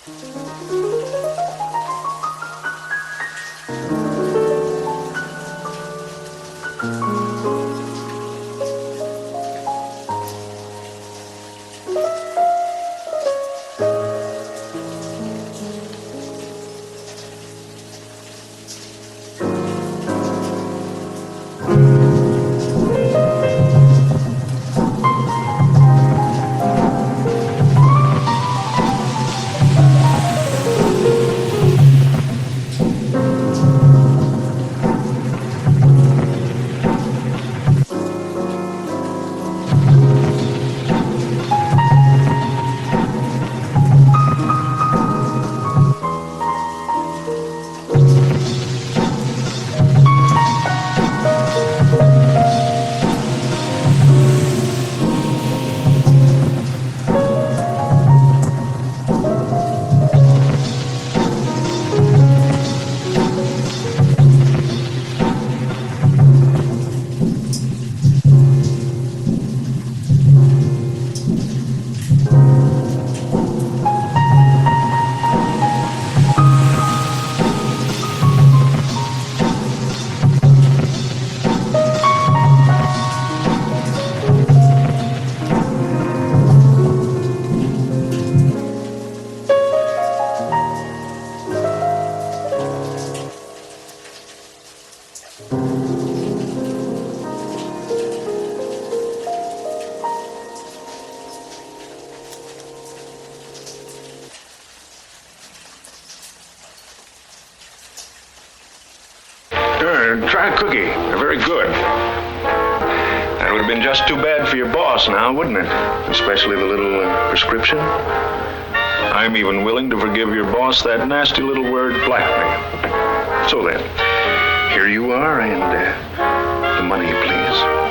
Try a cookie. They're very good. That would have been just too bad for your boss now, wouldn't it? Especially the little prescription. I'm even willing to forgive your boss that nasty little word, blackmail. So then, here you are, and the money, please.